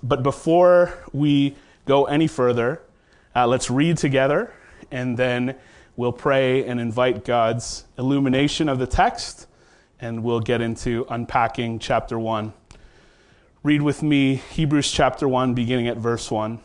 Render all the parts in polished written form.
But before we go any further, let's read together, and then we'll pray and invite God's illumination of the text, and we'll get into unpacking chapter 1. Read with me Hebrews chapter 1, beginning at verse 1.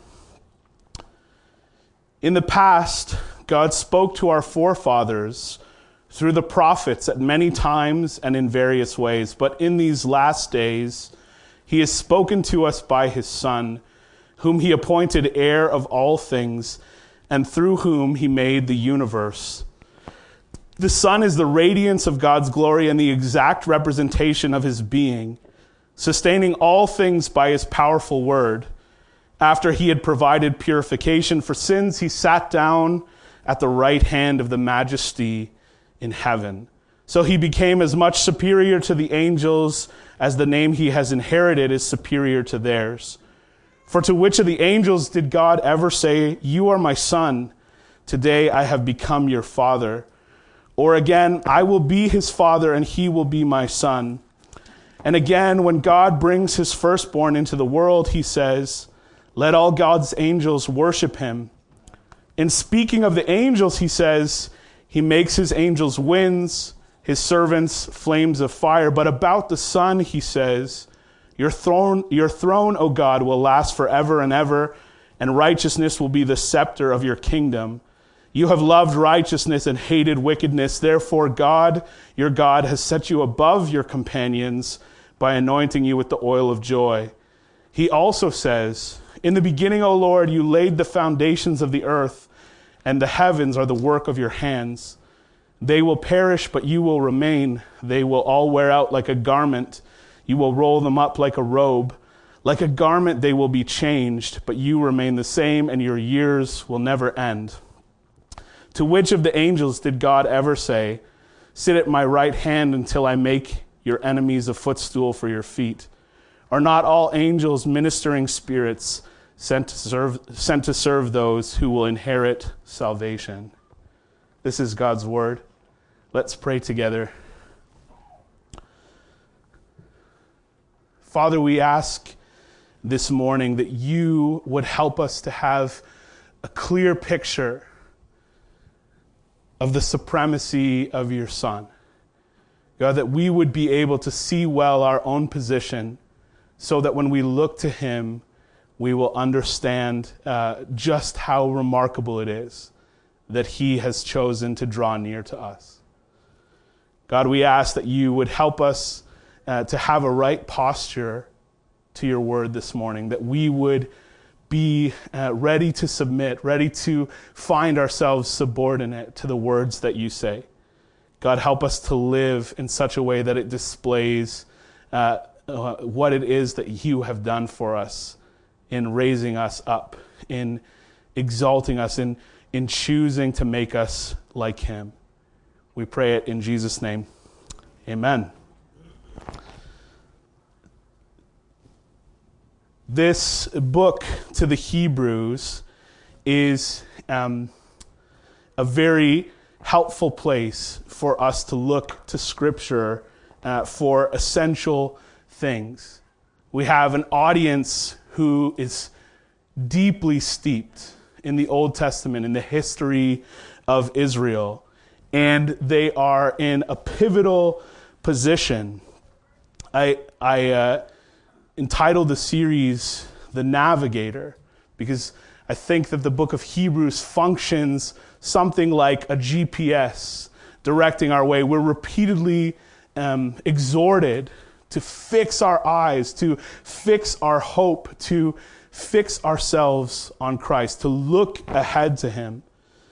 In the past, God spoke to our forefathers through the prophets at many times and in various ways, but in these last days, he has spoken to us by his Son, whom he appointed heir of all things, and through whom he made the universe. The Son is the radiance of God's glory and the exact representation of his being, sustaining all things by his powerful word. After he had provided purification for sins, he sat down at the right hand of the Majesty in heaven. So he became as much superior to the angels as the name he has inherited is superior to theirs. For to which of the angels did God ever say, "You are my son, today I have become your father"? Or again, "I will be his father and he will be my son"? And again, when God brings his firstborn into the world, he says, "Let all God's angels worship him." In speaking of the angels, he says, "He makes his angels winds, his servants flames of fire." But about the Son, he says, Your throne, O God, will last forever and ever, and righteousness will be the scepter of your kingdom. You have loved righteousness and hated wickedness. Therefore, God, your God, has set you above your companions by anointing you with the oil of joy." He also says, "In the beginning, O Lord, you laid the foundations of the earth, and the heavens are the work of your hands. They will perish, but you will remain. They will all wear out like a garment. You will roll them up like a robe. Like a garment they will be changed, but you remain the same, and your years will never end." To which of the angels did God ever say, "Sit at my right hand until I make your enemies a footstool for your feet"? Are not all angels ministering spirits sent to serve those who will inherit salvation? This is God's word. Let's pray together. Father, we ask this morning that you would help us to have a clear picture of the supremacy of your Son. God, that we would be able to see well our own position so that when we look to him, we will understand just how remarkable it is that he has chosen to draw near to us. God, we ask that you would help us to have a right posture to your word this morning, that we would be ready to submit, ready to find ourselves subordinate to the words that you say. God, help us to live in such a way that it displays what it is that you have done for us in raising us up, in exalting us, in choosing to make us like him. We pray it in Jesus' name. Amen. This book to the Hebrews is a very helpful place for us to look to Scripture for essential things. We have an audience who is deeply steeped in the Old Testament, in the history of Israel, and they are in a pivotal position. I entitled the series "The Navigator" because I think that the book of Hebrews functions something like a GPS directing our way. We're repeatedly exhorted to fix our eyes, to fix our hope, to fix ourselves on Christ, to look ahead to him.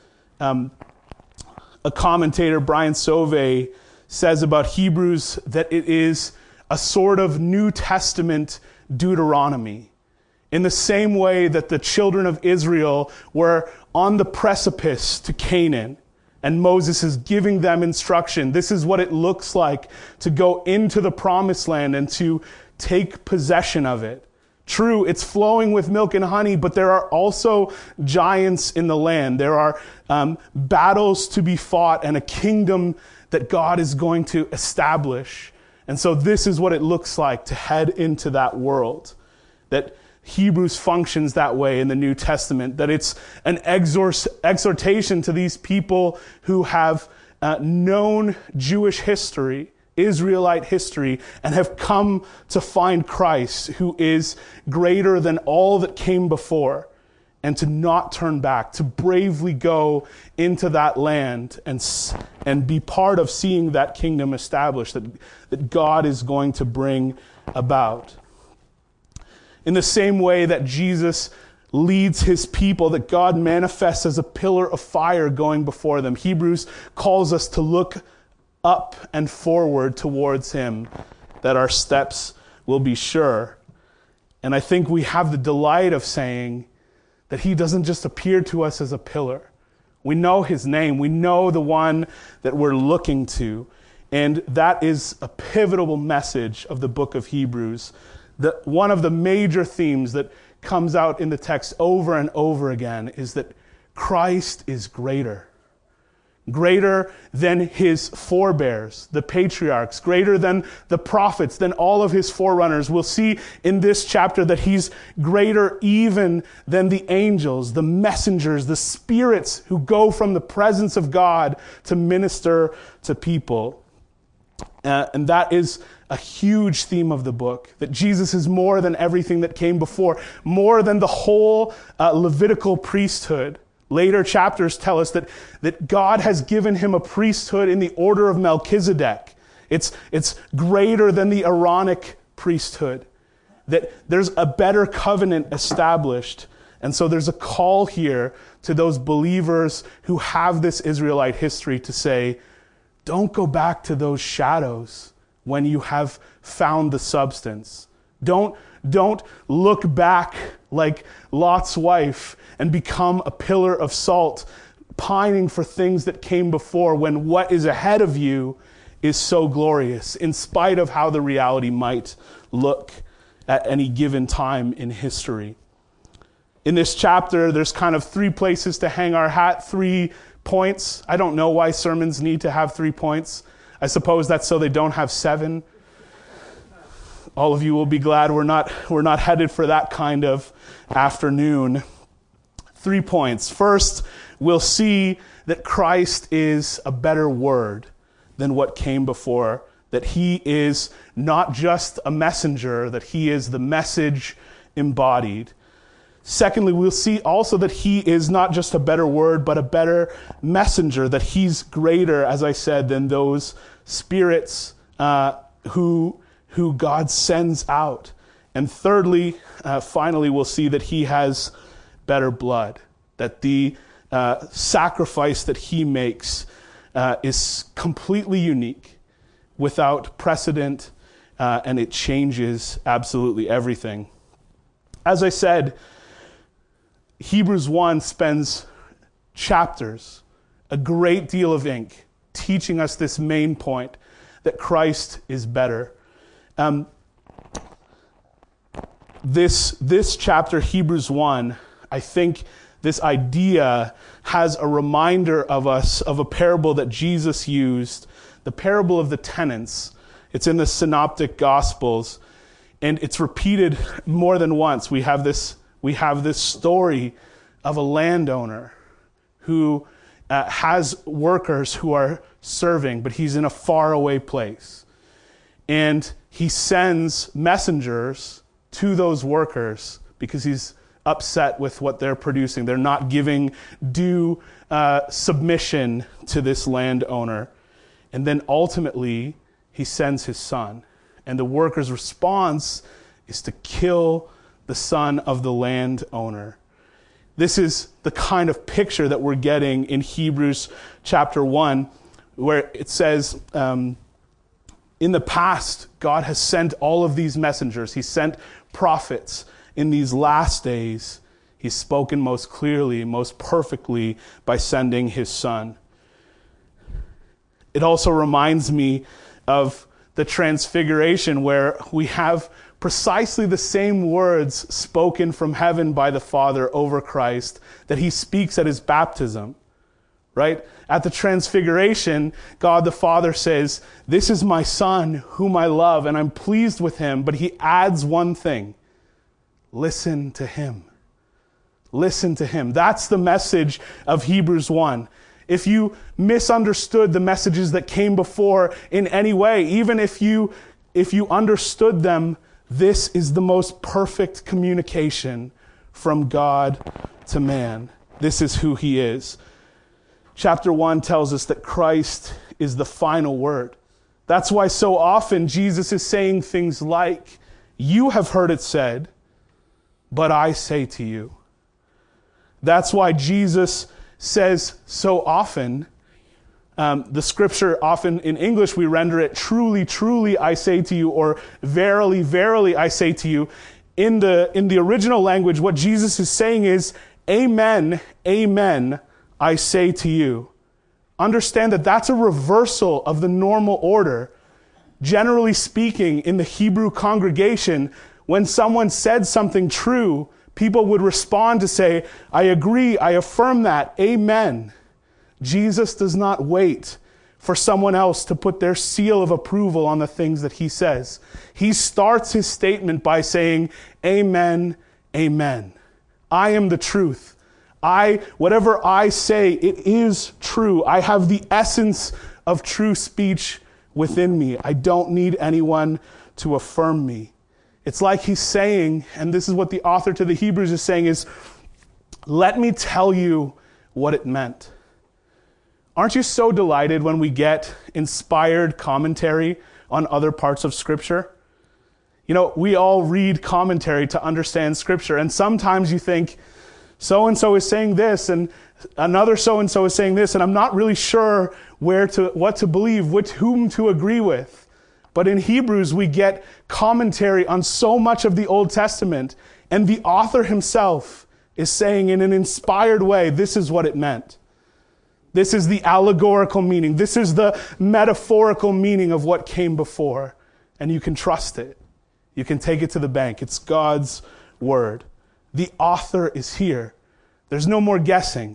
A commentator, Brian Sauvé, says about Hebrews that it is a sort of New Testament Deuteronomy. In the same way that the children of Israel were on the precipice to Canaan, and Moses is giving them instruction. This is what it looks like to go into the promised land and to take possession of it. True, it's flowing with milk and honey, but there are also giants in the land. There are battles to be fought and a kingdom that God is going to establish. And so this is what it looks like to head into that world. That Hebrews functions that way in the New Testament, that it's an exhortation to these people who have known Jewish history, Israelite history, and have come to find Christ, who is greater than all that came before, and to not turn back, to bravely go into that land and be part of seeing that kingdom established, that God is going to bring about. In the same way that Jesus leads his people, that God manifests as a pillar of fire going before them, Hebrews calls us to look up and forward towards him, that our steps will be sure. And I think we have the delight of saying that he doesn't just appear to us as a pillar. We know his name. We know the one that we're looking to. And that is a pivotal message of the book of Hebrews. That one of the major themes that comes out in the text over and over again is that Christ is greater. Greater than his forebears, the patriarchs, greater than the prophets, than all of his forerunners. We'll see in this chapter that he's greater even than the angels, the messengers, the spirits who go from the presence of God to minister to people. And that is a huge theme of the book, that Jesus is more than everything that came before, more than the whole Levitical priesthood. Later chapters tell us that God has given him a priesthood in the order of Melchizedek. It's greater than the Aaronic priesthood, that there's a better covenant established. And so there's a call here to those believers who have this Israelite history to say, don't go back to those shadows when you have found the substance. Don't look back like Lot's wife and become a pillar of salt, pining for things that came before, when what is ahead of you is so glorious, in spite of how the reality might look at any given time in history. In this chapter, there's kind of 3 places to hang our hat, 3 points. I don't know why sermons need to have 3 points. I suppose that's so they don't have 7. All of you will be glad we're not headed for that kind of afternoon. 3 points. First, we'll see that Christ is a better word than what came before, that he is not just a messenger, that he is the message embodied. Secondly, we'll see also that he is not just a better word, but a better messenger, that he's greater, as I said, than those spirits who God sends out. And thirdly, finally, we'll see that he has better blood, that the sacrifice that he makes is completely unique, without precedent, and it changes absolutely everything. As I said, Hebrews 1 spends chapters, a great deal of ink, teaching us this main point, that Christ is better. This chapter, Hebrews 1, I think this idea has a reminder of us of a parable that Jesus used, the parable of the tenants. It's in the Synoptic Gospels, and it's repeated more than once. We have this story of a landowner who has workers who are serving, but he's in a faraway place. And he sends messengers to those workers because he's upset with what they're producing. They're not giving due submission to this landowner. And then ultimately, he sends his son. And the worker's response is to kill the son of the landowner. This is the kind of picture that we're getting in Hebrews chapter 1, where it says, in the past, God has sent all of these messengers. He sent prophets. In these last days, he's spoken most clearly, most perfectly by sending his son. It also reminds me of the Transfiguration, where we have precisely the same words spoken from heaven by the Father over Christ that he speaks at his baptism, right? At the Transfiguration, God the Father says, "This is my Son whom I love, and I'm pleased with him," but he adds one thing. listen to him. Listen to him. That's the message of Hebrews 1. If you misunderstood the messages that came before in any way, even if you understood them, this is the most perfect communication from God to man. This is who he is. Chapter 1 tells us that Christ is the final word. That's why so often Jesus is saying things like, "You have heard it said, but I say to you." That's why Jesus says so often, the scripture often in English we render it, "Truly, truly I say to you," or "Verily, verily I say to you." In the original language, what Jesus is saying is, "Amen, amen, I say to you." Understand that that's a reversal of the normal order. Generally speaking, in the Hebrew congregation, when someone said something true, people would respond to say, "I agree, I affirm that, amen." Jesus does not wait for someone else to put their seal of approval on the things that he says. He starts his statement by saying, "Amen, amen. I am the truth. Whatever I say, it is true. I have the essence of true speech within me. I don't need anyone to affirm me." It's like he's saying, and this is what the author to the Hebrews is saying, is, let me tell you what it meant. Aren't you so delighted when we get inspired commentary on other parts of Scripture? You know, we all read commentary to understand Scripture, and sometimes you think, so-and-so is saying this, and another so-and-so is saying this, and I'm not really sure what to believe, whom to agree with. But in Hebrews, we get commentary on so much of the Old Testament, and the author himself is saying in an inspired way, this is what it meant. This is the allegorical meaning. This is the metaphorical meaning of what came before. And you can trust it. You can take it to the bank. It's God's word. The author is here. There's no more guessing.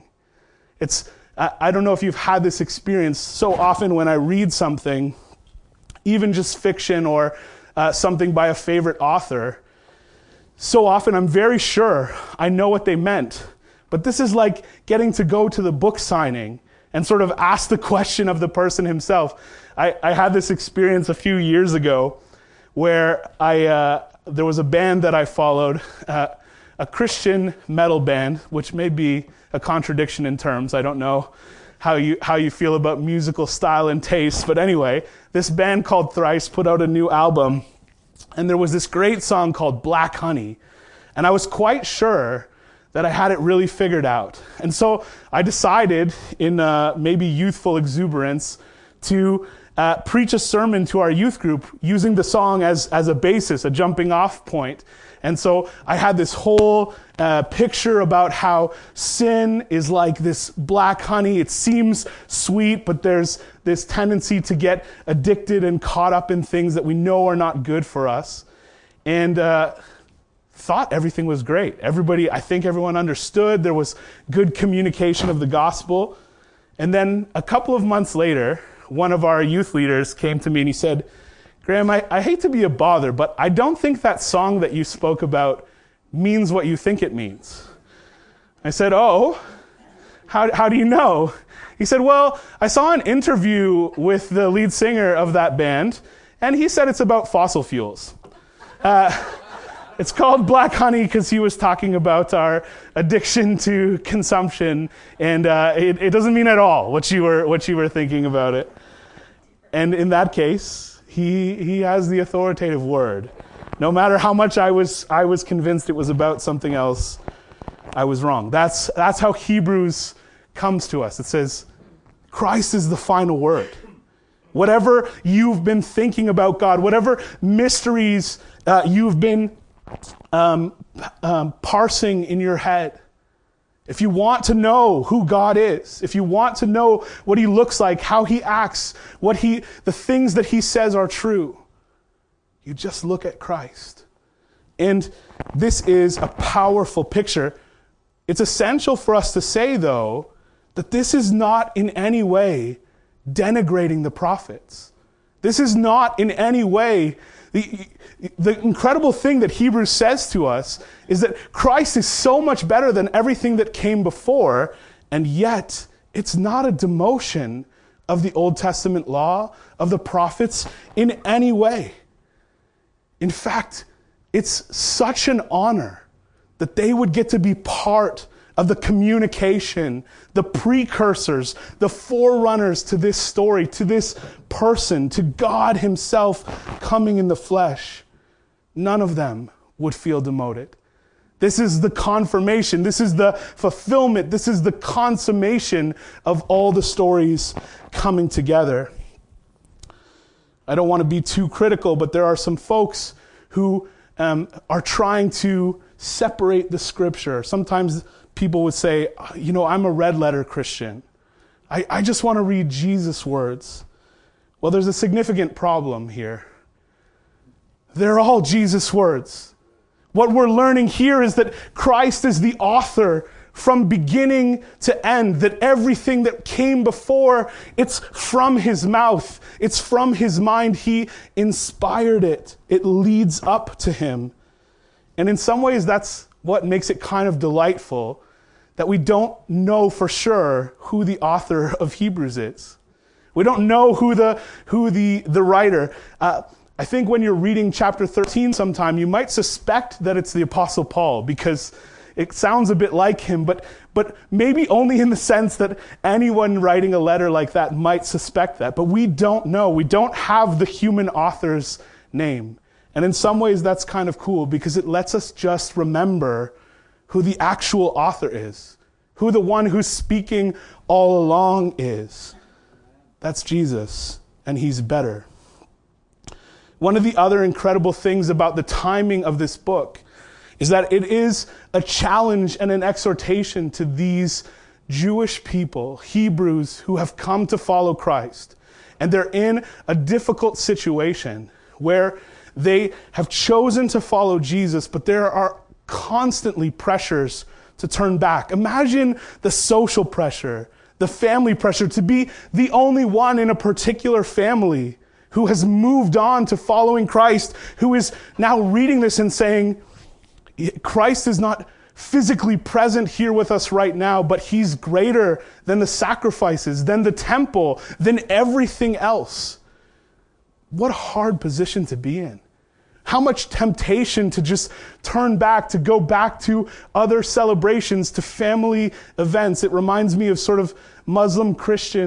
I don't know if you've had this experience. So often when I read something, even just fiction or something by a favorite author, so often I'm very sure I know what they meant. But this is like getting to go to the book signing and sort of ask the question of the person himself. I had this experience a few years ago where there was a band that I followed, a Christian metal band, which may be a contradiction in terms. I don't know how you feel about musical style and taste. But anyway, this band called Thrice put out a new album, and there was this great song called Black Honey. And I was quite sure that I had it really figured out. And so I decided, in maybe youthful exuberance, to preach a sermon to our youth group using the song as a basis, a jumping off point. And so I had this whole picture about how sin is like this black honey. It seems sweet, but there's this tendency to get addicted and caught up in things that we know are not good for us. And thought everything was great. I think everyone understood. There was good communication of the gospel. And then a couple of months later, one of our youth leaders came to me and he said, "Graham, I hate to be a bother, but I don't think that song that you spoke about means what you think it means." I said, "Oh, how do you know?" He said, "Well, I saw an interview with the lead singer of that band, and he said it's about fossil fuels. It's called Black Honey because he was talking about our addiction to consumption, and it doesn't mean at all what you were thinking about it." And in that case, he has the authoritative word. No matter how much I was convinced it was about something else, I was wrong. That's how Hebrews comes to us. It says, Christ is the final word. Whatever you've been thinking about God, whatever mysteries you've been parsing in your head, if you want to know who God is, if you want to know what he looks like, how he acts, the things that he says are true, you just look at Christ. And this is a powerful picture. It's essential for us to say, though, that this is not in any way denigrating the prophets. This is not in any way The incredible thing that Hebrews says to us is that Christ is so much better than everything that came before, and yet it's not a demotion of the Old Testament law, of the prophets in any way. In fact, it's such an honor that they would get to be part of the communication, the precursors, the forerunners to this story, to this person, to God himself coming in the flesh. None of them would feel demoted. This is the confirmation. This is the fulfillment. This is the consummation of all the stories coming together. I don't want to be too critical, but there are some folks who are trying to separate the scripture. Sometimes people would say, I'm a red letter Christian. I just want to read Jesus' words. Well, there's a significant problem here. They're all Jesus' words. What we're learning here is that Christ is the author from beginning to end, that everything that came before, it's from his mouth. It's from his mind. He inspired it. It leads up to him. And in some ways, that's what makes it kind of delightful, that we don't know for sure who the author of Hebrews is. We don't know who the writer. I think when you're reading chapter 13 sometime, you might suspect that it's the Apostle Paul, because it sounds a bit like him, but maybe only in the sense that anyone writing a letter like that might suspect that. But we don't know. We don't have the human author's name. And in some ways, that's kind of cool, because it lets us just remember who the actual author is, who the one who's speaking all along is. That's Jesus, and he's better. One of the other incredible things about the timing of this book is that it is a challenge and an exhortation to these Jewish people, Hebrews, who have come to follow Christ. And they're in a difficult situation where they have chosen to follow Jesus, but there are constantly pressures to turn back. Imagine the social pressure, the family pressure to be the only one in a particular family who has moved on to following Christ, who is now reading this and saying, Christ is not physically present here with us right now, but he's greater than the sacrifices, than the temple, than everything else. What a hard position to be in. How much temptation to just turn back, to go back to other celebrations, to family events. It reminds me of sort of Muslims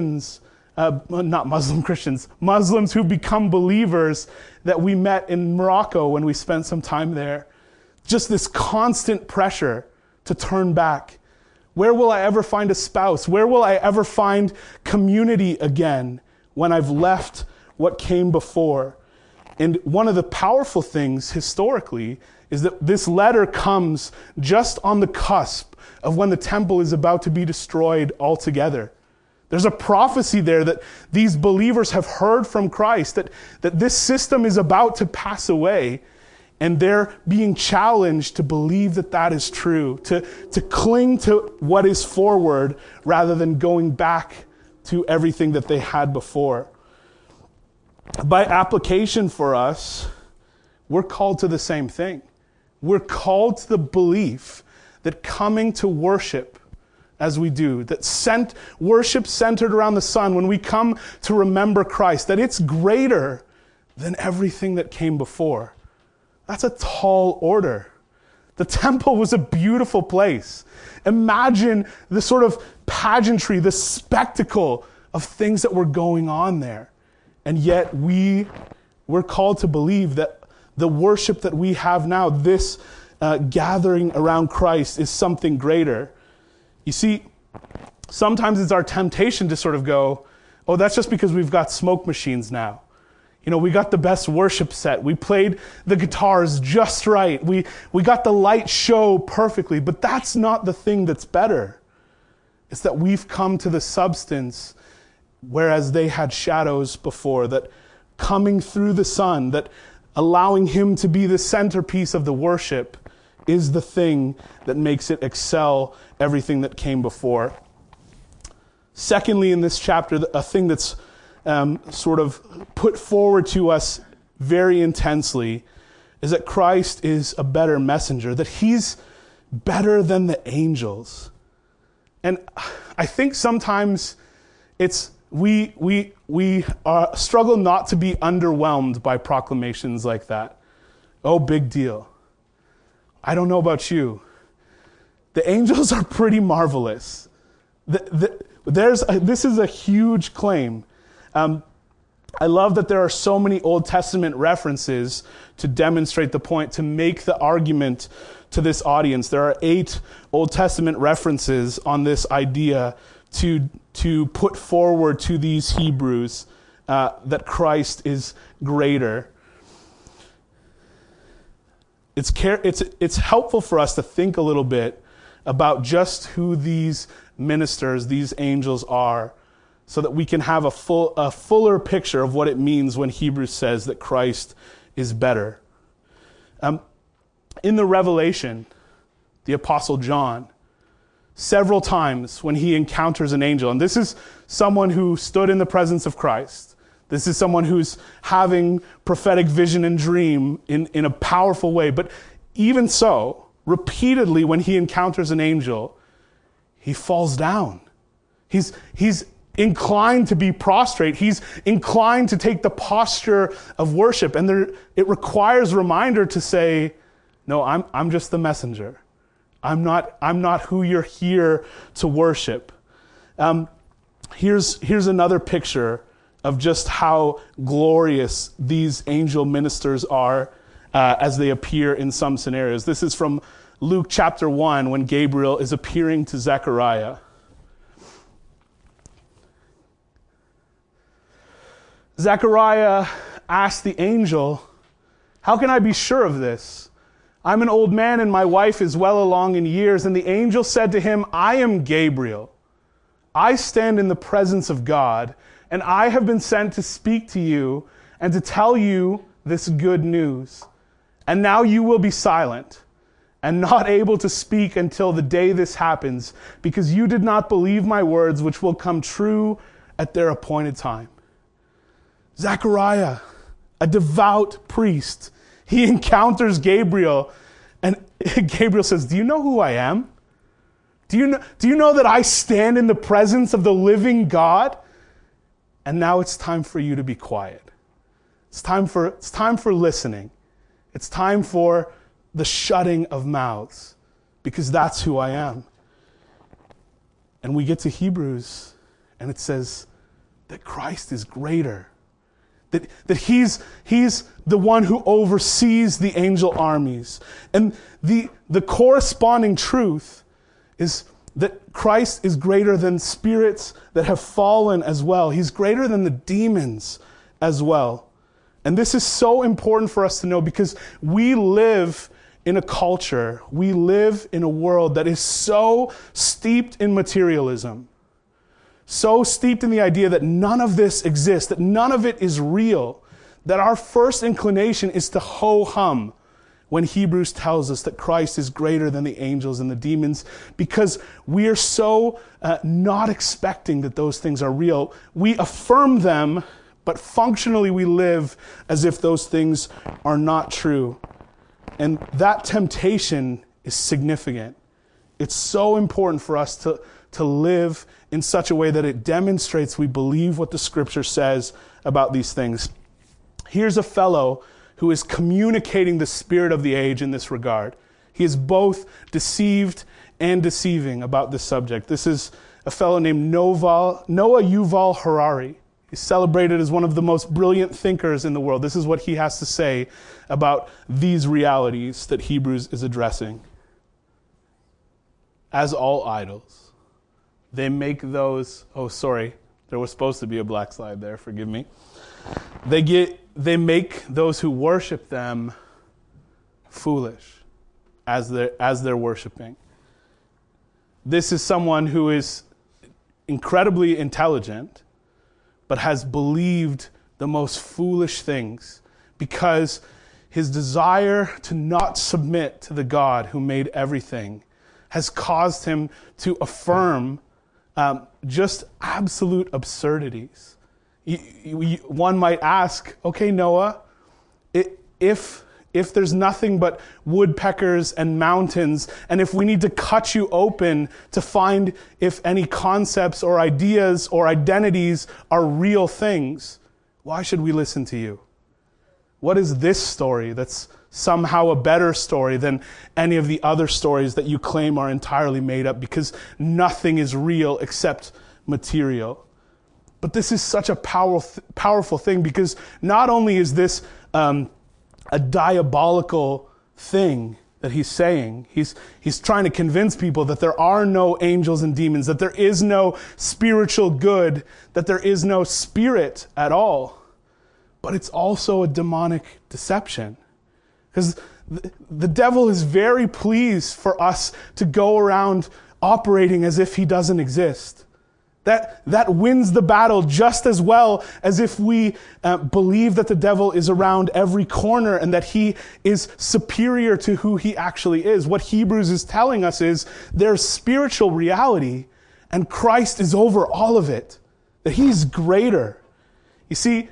who become believers that we met in Morocco when we spent some time there. Just this constant pressure to turn back. Where will I ever find a spouse? Where will I ever find community again when I've left what came before? And one of the powerful things historically is that this letter comes just on the cusp of when the temple is about to be destroyed altogether. There's a prophecy there that these believers have heard from Christ, that this system is about to pass away, and they're being challenged to believe that that is true, to cling to what is forward rather than going back to everything that they had before. By application for us, we're called to the same thing. We're called to the belief that coming to worship as we do, that worship centered around the Son, when we come to remember Christ, that it's greater than everything that came before. That's a tall order. The temple was a beautiful place. Imagine the sort of pageantry, the spectacle of things that were going on there. And yet we're called to believe that the worship that we have now, this gathering around Christ, is something greater. You see, sometimes it's our temptation to sort of go, oh, that's just because we've got smoke machines now. We got the best worship set. We played the guitars just right. We got the light show perfectly. But that's not the thing that's better. It's that we've come to the substance, whereas they had shadows before, that coming through the Son, that allowing him to be the centerpiece of the worship is the thing that makes it excel everything that came before. Secondly, in this chapter, a thing that's sort of put forward to us very intensely is that Christ is a better messenger, that he's better than the angels. And I think sometimes we struggle not to be underwhelmed by proclamations like that. Oh, big deal. I don't know about you. The angels are pretty marvelous. This is a huge claim. I love that there are so many Old Testament references to demonstrate the point, to make the argument to this audience. There are 8 Old Testament references on this idea to put forward to these Hebrews that Christ is greater. It's helpful for us to think a little bit about just who these ministers, these angels are, so that we can have a fuller picture of what it means when Hebrews says that Christ is better. In the Revelation, the Apostle John, several times when he encounters an angel, and this is someone who stood in the presence of Christ. This is someone who's having prophetic vision and dream in a powerful way. But even so, repeatedly when he encounters an angel, he falls down. He's inclined to be prostrate. He's inclined to take the posture of worship. And it requires reminder to say, no, I'm just the messenger. I'm not who you're here to worship. Here's another picture of just how glorious these angel ministers are as they appear in some scenarios. This is from Luke chapter 1 when Gabriel is appearing to Zechariah. Zechariah asked the angel, "How can I be sure of this? I'm an old man and my wife is well along in years." And the angel said to him, "I am Gabriel. I stand in the presence of God, and I have been sent to speak to you and to tell you this good news. And now you will be silent and not able to speak until the day this happens, because you did not believe my words, which will come true at their appointed time." Zechariah, a devout priest, he encounters Gabriel, and Gabriel says, "Do you know who I am? Do you know that I stand in the presence of the living God? And now it's time for you to be quiet. It's time for listening. It's time for the shutting of mouths, because that's who I am." And we get to Hebrews, and it says that Christ is greater. That he's the one who oversees the angel armies. And the corresponding truth is that Christ is greater than spirits that have fallen as well. He's greater than the demons as well. And this is so important for us to know, because we live in a culture, we live in a world that is so steeped in materialism, so steeped in the idea that none of this exists, that none of it is real, that our first inclination is to ho-hum when Hebrews tells us that Christ is greater than the angels and the demons, because we are so not expecting that those things are real. We affirm them, but functionally we live as if those things are not true. And that temptation is significant. It's so important for us to live in such a way that it demonstrates we believe what the Scripture says about these things. Here's a fellow who is communicating the spirit of the age in this regard. He is both deceived and deceiving about this subject. This is a fellow named Noah Yuval Harari. He's celebrated as one of the most brilliant thinkers in the world. This is what he has to say about these realities that Hebrews is addressing. As all idols, they make those... Oh, sorry. There was supposed to be a black slide there. Forgive me. They make those who worship them foolish as they're worshiping. This is someone who is incredibly intelligent, but has believed the most foolish things because his desire to not submit to the God who made everything has caused him to affirm just absolute absurdities. One might ask, okay, Noah, If there's nothing but woodpeckers and mountains, and if we need to cut you open to find if any concepts or ideas or identities are real things, why should we listen to you? What is this story that's somehow a better story than any of the other stories that you claim are entirely made up, because nothing is real except material? But this is such a powerful thing, because not only is this a diabolical thing that he's saying, he's trying to convince people that there are no angels and demons, that there is no spiritual good, that there is no spirit at all. But it's also a demonic deception. Because the devil is very pleased for us to go around operating as if he doesn't exist. That wins the battle just as well as if we believe that the devil is around every corner and that he is superior to who he actually is. What Hebrews is telling us is there's spiritual reality and Christ is over all of it, that he's greater. You see,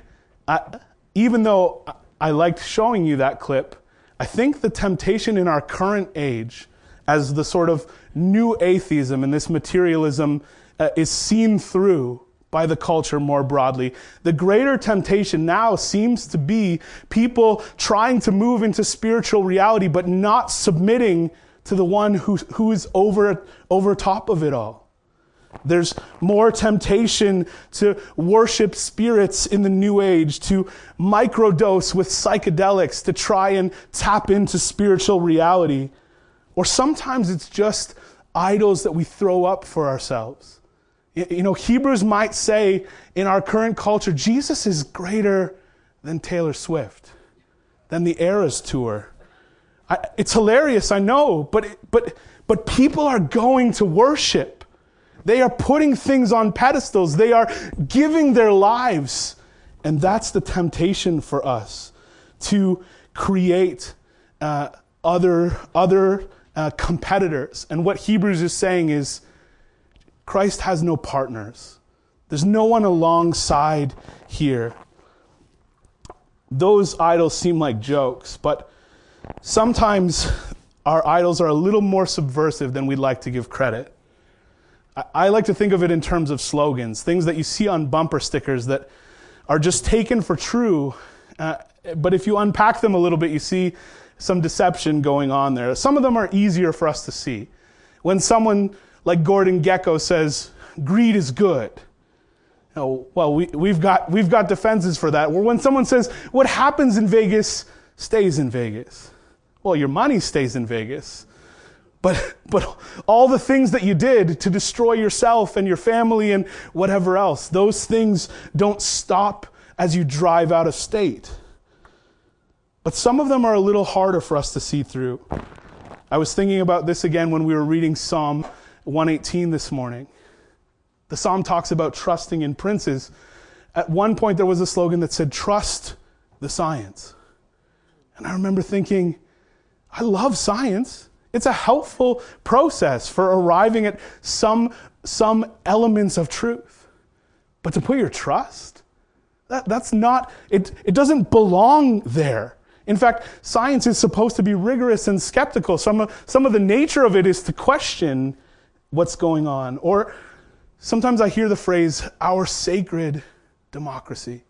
even though I liked showing you that clip, I think the temptation in our current age, as the sort of new atheism and this materialism is seen through by the culture more broadly, the greater temptation now seems to be people trying to move into spiritual reality but not submitting to the one who is over top of it all. There's more temptation to worship spirits in the new age, to microdose with psychedelics to try and tap into spiritual reality. Or sometimes it's just idols that we throw up for ourselves. You know, Hebrews might say in our current culture, Jesus is greater than Taylor Swift, than the Eras Tour. It's hilarious, I know, but people are going to worship. They are putting things on pedestals. They are giving their lives. And that's the temptation for us, to create other competitors. And what Hebrews is saying is, Christ has no partners. There's no one alongside here. Those idols seem like jokes, but sometimes our idols are a little more subversive than we'd like to give credit. I like to think of it in terms of slogans, things that you see on bumper stickers that are just taken for true, but if you unpack them a little bit, you see some deception going on there. Some of them are easier for us to see. When someone like Gordon Gekko says, greed is good. Well, we've got defenses for that. Or when someone says, what happens in Vegas stays in Vegas. Well, your money stays in Vegas. But all the things that you did to destroy yourself and your family and whatever else, those things don't stop as you drive out of state. But some of them are a little harder for us to see through. I was thinking about this again when we were reading Psalm 118 this morning. The psalm talks about trusting in princes. At one point there was a slogan that said, trust the science. And I remember thinking, I love science. It's a helpful process for arriving at some elements of truth. But to put your trust, that's not, it doesn't belong there. In fact, science is supposed to be rigorous and skeptical. Some of the nature of it is to question what's going on. Or sometimes I hear the phrase, our sacred democracy.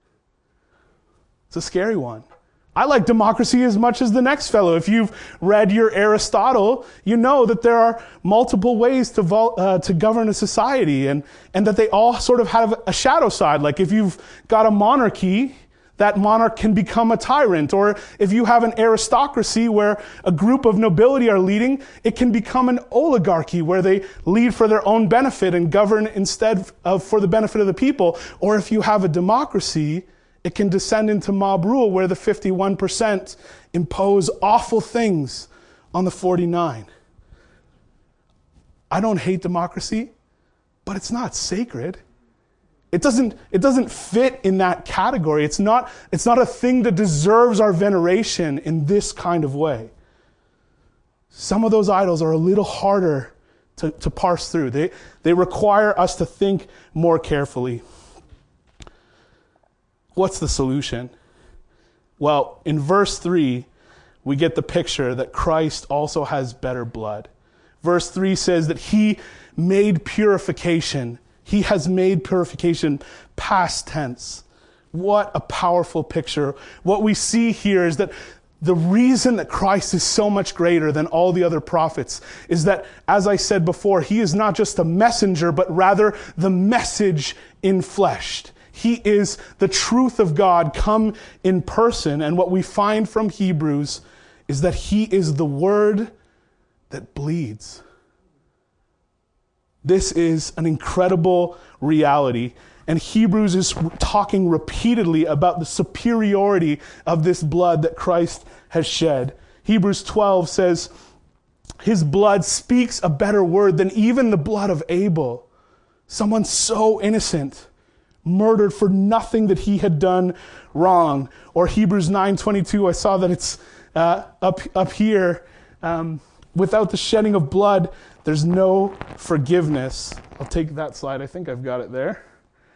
It's a scary one. I like democracy as much as the next fellow. If you've read your Aristotle, you know that there are multiple ways to govern a society, and that they all sort of have a shadow side. Like if you've got a monarchy, that monarch can become a tyrant. Or if you have an aristocracy where a group of nobility are leading, it can become an oligarchy where they lead for their own benefit and govern instead of for the benefit of the people. Or if you have a democracy, it can descend into mob rule where the 51% impose awful things on the 49. I don't hate democracy, but it's not sacred. It doesn't fit in that category. It's not a thing that deserves our veneration in this kind of way. Some of those idols are a little harder to parse through. They require us to think more carefully. What's the solution? Well, in verse 3, we get the picture that Christ also has better blood. Verse 3 says that he made purification. He has made purification past tense. What a powerful picture. What we see here is that the reason that Christ is so much greater than all the other prophets is that, as I said before, he is not just a messenger, but rather the message infleshed. He is the truth of God come in person. And what we find from Hebrews is that he is the word that bleeds. This is an incredible reality. And Hebrews is talking repeatedly about the superiority of this blood that Christ has shed. Hebrews 12 says, his blood speaks a better word than even the blood of Abel. Someone so innocent, murdered for nothing that he had done wrong. Or Hebrews 9:22, I saw that it's up here. Without the shedding of blood, there's no forgiveness. I'll take that slide. I think I've got it there.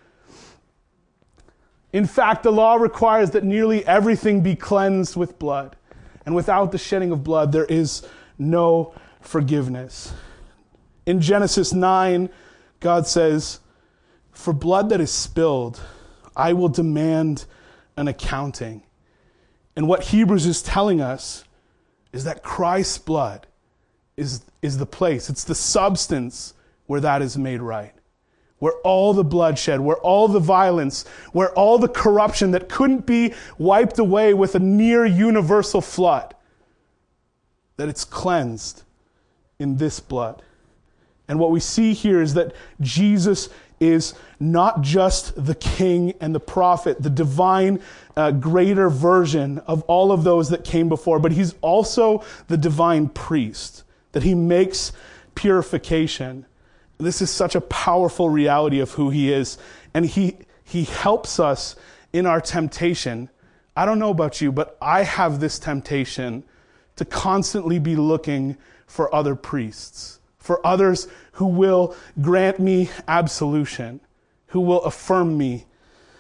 In fact, the law requires that nearly everything be cleansed with blood. And without the shedding of blood, there is no forgiveness. In Genesis 9, God says, for blood that is spilled, I will demand an accounting. And what Hebrews is telling us is that Christ's blood is the place. It's the substance where that is made right. Where all the bloodshed, where all the violence, where all the corruption that couldn't be wiped away with a near universal flood, that it's cleansed in this blood. And what we see here is that Jesus is not just the king and the prophet, the divine greater version of all of those that came before, but he's also the divine priest, that he makes purification. This is such a powerful reality of who he is. And he helps us in our temptation. I don't know about you, but I have this temptation to constantly be looking for other priests, for others who will grant me absolution, who will affirm me.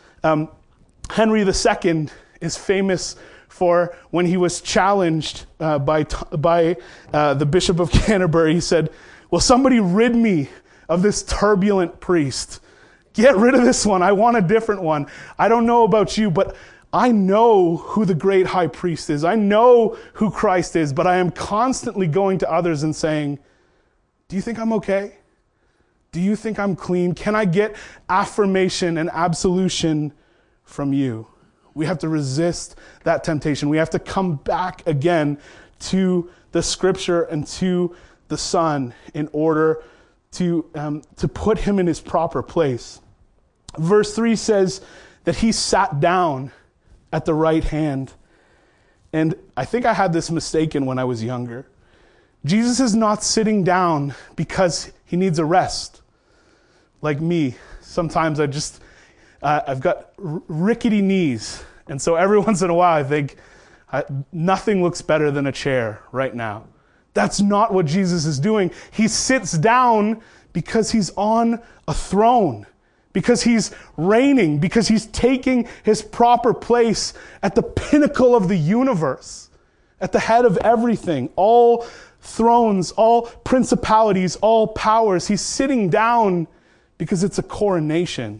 Henry II is famous for when he was challenged by the Bishop of Canterbury. He said, will somebody rid me of this turbulent priest? Get rid of this one. I want a different one. I don't know about you, but I know who the great high priest is. I know who Christ is, but I am constantly going to others and saying, do you think I'm okay? Do you think I'm clean? Can I get affirmation and absolution from you? We have to resist that temptation. We have to come back again to the scripture and to the Son in order to put him in his proper place. Verse 3 says that he sat down at the right hand. And I think I had this mistaken when I was younger. Jesus is not sitting down because he needs a rest. Like me, sometimes I've got rickety knees. And so every once in a while I think nothing looks better than a chair right now. That's not what Jesus is doing. He sits down because he's on a throne, because he's reigning, because he's taking his proper place at the pinnacle of the universe, at the head of everything, all thrones, all principalities, all powers. He's sitting down because it's a coronation.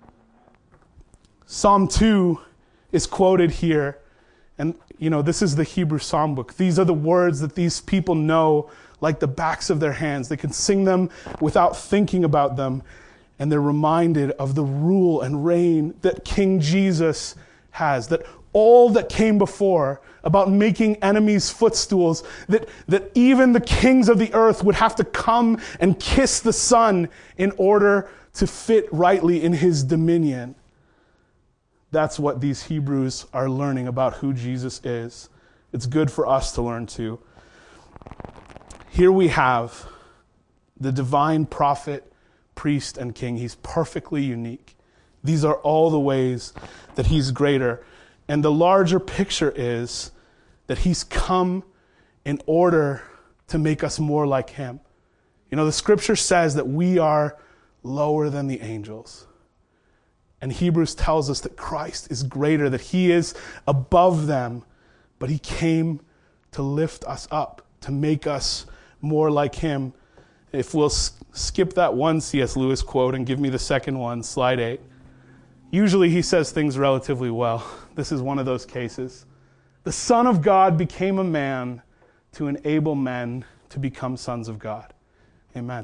Psalm 2 is quoted here. And, this is the Hebrew Psalm book. These are the words that these people know like the backs of their hands. They can sing them without thinking about them. And they're reminded of the rule and reign that King Jesus has. That all that came before about making enemies footstools, that even the kings of the earth would have to come and kiss the Son in order to fit rightly in his dominion. That's what these Hebrews are learning about who Jesus is. It's good for us to learn too. Here we have the divine prophet, priest, and king. He's perfectly unique. These are all the ways that he's greater. And the larger picture is that he's come in order to make us more like him. The scripture says that we are lower than the angels. And Hebrews tells us that Christ is greater, that he is above them, but he came to lift us up, to make us more like him. If we'll skip that one C.S. Lewis quote and give me the second one, slide 8. Usually he says things relatively well. This is one of those cases. The Son of God became a man to enable men to become sons of God. Amen.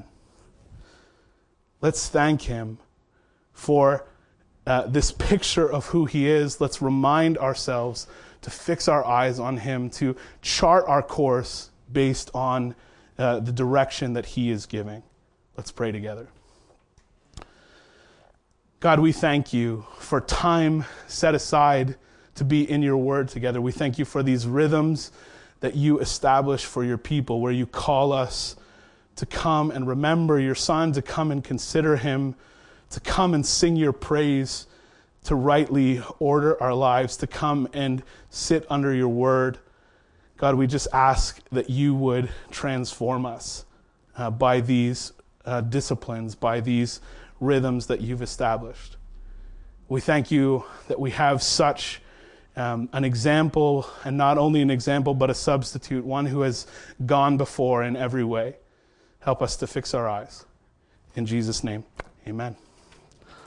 Let's thank him for this picture of who he is. Let's remind ourselves to fix our eyes on him, to chart our course based on the direction that he is giving. Let's pray together. God, we thank you for time set aside to be in your word together. We thank you for these rhythms that you establish for your people, where you call us to come and remember your Son, to come and consider him, to come and sing your praise, to rightly order our lives, to come and sit under your word. God, we just ask that you would transform us by these disciplines, by these rhythms that you've established. We thank you that we have such an example, and not only an example, but a substitute, one who has gone before in every way. Help us to fix our eyes. In Jesus' name, amen.